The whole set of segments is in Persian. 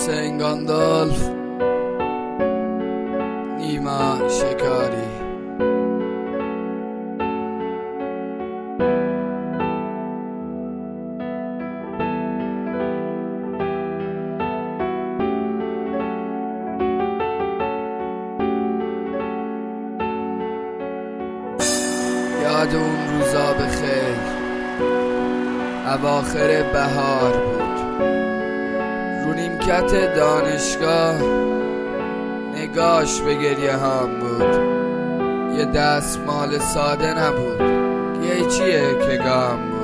حسین گاندالف، نیما شکاری. یاد اون روزا بخیر، اواخر بهار بود. رو نیمکت دانشگاه نگاش به گریه هام بود. یه دستمال ساده نبود، یه چیه که گام بود.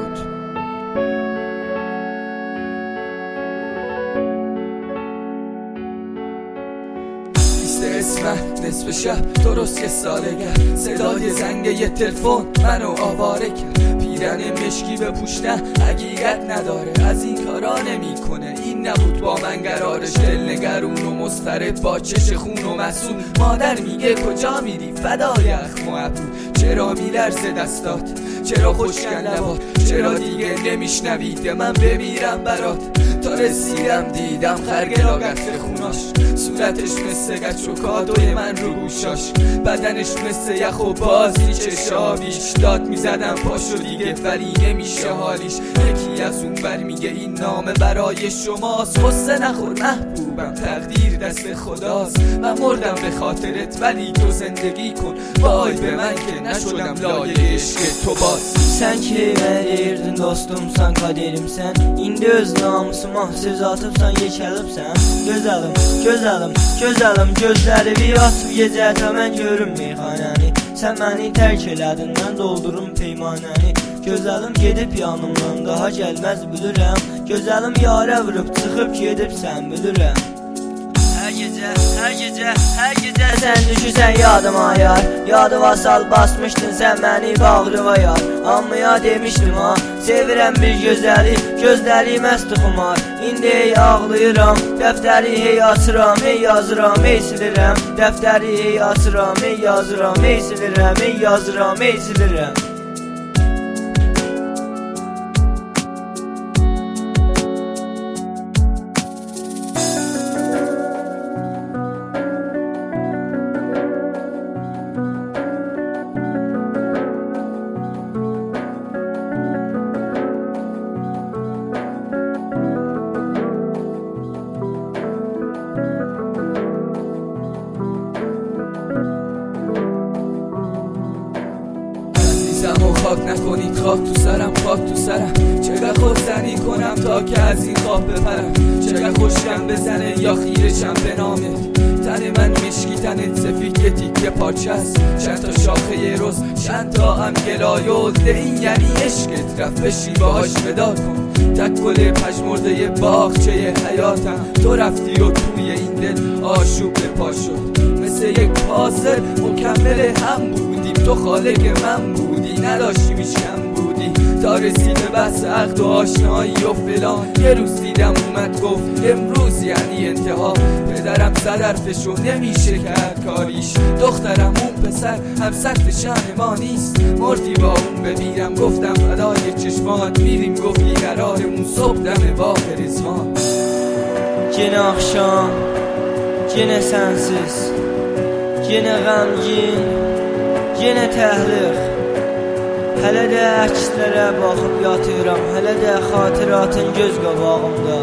اسمت نصف شب درست یه سالگه، صدای زنگ یه تلفن منو آواره کرد. پیرن مشکی بپوشنه حقیقت نداره، از این کارا نمیکنه. این نبود با من قرارش، دل نگرون و مضطرب با چش خون و مسئول. مادر میگه کجا میری فدای اخم و ابرو، چرا میلرزه دستات، چرا خشکن لبات، چرا دیگه نمیشنوید من بمیرم برات. تا رسیدم دیدم خرگ لاغت خوناش، صورتش مثل گچوکادوی من رو گوشاش، بدنش مثل یخ و بازی چشابیش. داد میزدم پاشو دیگه ولی نمیشه حالیش. یکی از اون بر میگه این نامه برای شماست. غصه نخور محبوبم، تقدیر دست خداست. من مردم به خاطرت ولی تو زندگی کن. وای به من که نشدم لایق عشق تو باز. Sen ki mənə deyirdin dostumsan, kaderimsən. İndi öz namusuma söz atıbsan, yekəlibsən. Gözəlim, gözəlim, gözəlim, gözləri bir açıb gecədə mən görüm meyxanəni. Sən məni tərk elədin, mən doldurum peymanəni. Gözəlim gedib yanımdan daha gəlməz bilirəm. Gözəlim yarə vurub çıxıb gedibsən bilirəm. Hər gecə, hər gecə, hər gecə sən düşürsən yadıma yar. Yadıma sal basmışdın sən məni bağrıva yar. Anmaya demişdim ha, sevirəm bir gözəli, gözləri məst xumar. İndi hey ağlayıram, dəftəri hey açıram, hey yazıram, hey silirəm. Dəftəri hey açıram, hey yazıram, hey silirəm, hey yazıram, hey silirəm. و خاک نکنید، خاک تو سرم، خاک تو سرم. چقدر خودزنی کنم تا که از این خواب بپرم. چقدر خوشم بزنه یا خیرشم به نامت. تن من مشکی، تنت سفید، یه تیکه پارچه است. چند تا شاخه روز، چند تا هم گلای و ده. این یعنی عشقت، رفت بشی باهاش ودا کن. تک گل پژمرده باغچه حیاتم. تو رفتی و توی این دل آشوب به پا شد. مثل یک پازل مکمل هم بودیم، تو خالق من بودی، نداشتی هیچ کم بودی. تا رسید به بحث عقد و آشنایی و فلان. یه روز دیدم اومد گفت امروز یعنی انتها. پدرم زد حرفشو نمیشه کرد کاریش. دخترم اون پسر هم سطح شأن ما نیست. مردی با اون بمیرم، گفتم فدای چشمات میریم. گفتی قرارمون صبح دم باغ رزوان. Yenə axşam, yenə sənsiz, yenə qəmgin, yenə təhliq. Hələ də əkslərə baxıb yatıram, hələ də xatirətin göz qabağımda.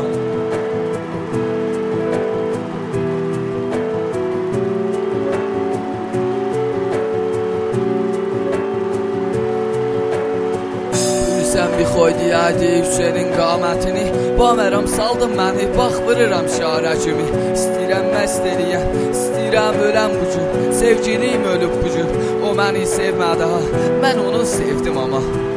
Sən bir xoydu yadi Hüseynin qamətini. Baməram saldım məni, bax vırıram şara kimi. İstəyirəm məst eləyəm, istəyirəm öləm bu gün. Sevgilim ölüb bu gün, o məni sevmədi ha, mən onu sevdim ama.